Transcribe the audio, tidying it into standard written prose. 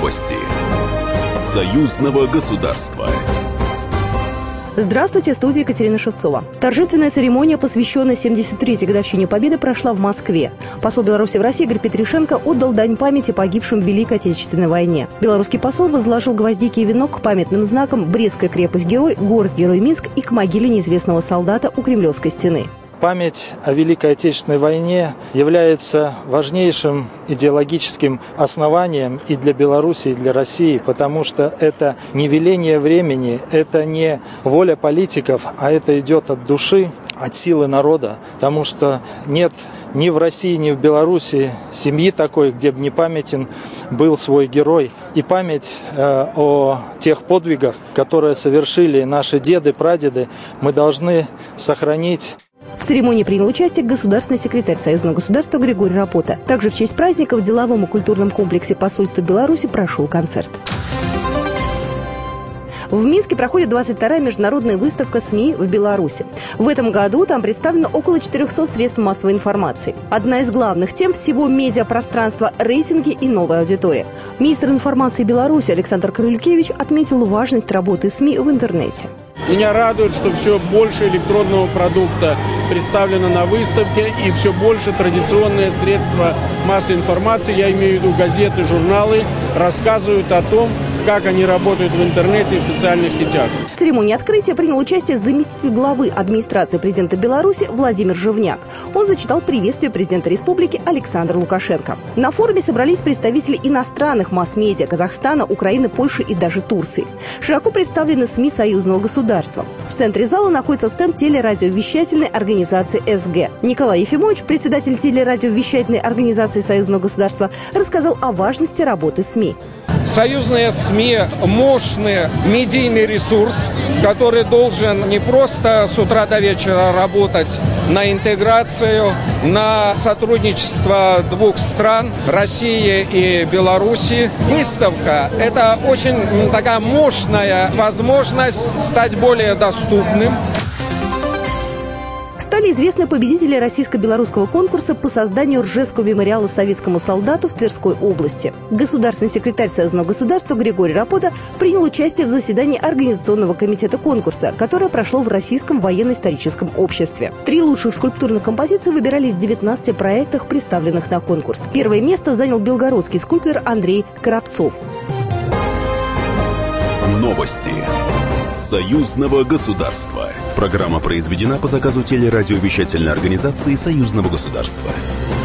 Новости союзного государства. Здравствуйте, в студии Екатерина Шевцова. Торжественная церемония, посвященная 73-й годовщине Победы, прошла в Москве. Посол Беларуси в России Игорь Петришенко отдал дань памяти погибшим в Великой Отечественной войне. Белорусский посол возложил гвоздики и венок к памятным знакам «Брестская крепость-герой», город-герой Минск и к могиле неизвестного солдата у Кремлевской стены. Память о Великой Отечественной войне является важнейшим идеологическим основанием и для Беларуси, и для России, потому что это не веление времени, это не воля политиков, а это идет от души, от силы народа, потому что нет ни в России, ни в Беларуси семьи такой, где бы не памятен был свой герой. И память о тех подвигах, которые совершили наши деды, прадеды, мы должны сохранить. В церемонии принял участие государственный секретарь Союзного государства Григорий Рапота. Также в честь праздника в деловом и культурном комплексе посольства Беларуси прошел концерт. В Минске проходит 22-я международная выставка СМИ в Беларуси. В этом году там представлено около 400 средств массовой информации. Одна из главных тем всего медиапространства – рейтинги и новая аудитория. Министр информации Беларуси Александр Крылюкевич отметил важность работы СМИ в интернете. Меня радует, что все больше электронного продукта представлено на выставке и все больше традиционные средства массовой информации, я имею в виду газеты, журналы, рассказывают о том, как они работают в интернете и в социальных сетях. В церемонии открытия принял участие заместитель главы администрации президента Беларуси Владимир Живняк. Он зачитал приветствие президента республики Александра Лукашенко. На форуме собрались представители иностранных масс-медиа Казахстана, Украины, Польши и даже Турции. Широко представлены СМИ союзного государства. В центре зала находится стенд телерадиовещательной организации СГ. Николай Ефимович, председатель телерадиовещательной организации союзного государства, рассказал о важности работы СМИ. Союзные СМИ – мощный медийный ресурс, который должен не просто с утра до вечера работать на интеграцию, на сотрудничество двух стран – России и Беларуси. Выставка – это очень такая мощная возможность стать более доступным. Стали известны победители российско-белорусского конкурса по созданию Ржевского мемориала советскому солдату в Тверской области. Государственный секретарь Союзного государства Григорий Рапота принял участие в заседании Организационного комитета конкурса, которое прошло в Российском военно-историческом обществе. 3 лучших скульптурных композиции выбирались в 19 проектах, представленных на конкурс. Первое место занял белгородский скульптор Андрей Коробцов. Новости союзного государства. Программа произведена по заказу телерадиовещательной организации союзного государства.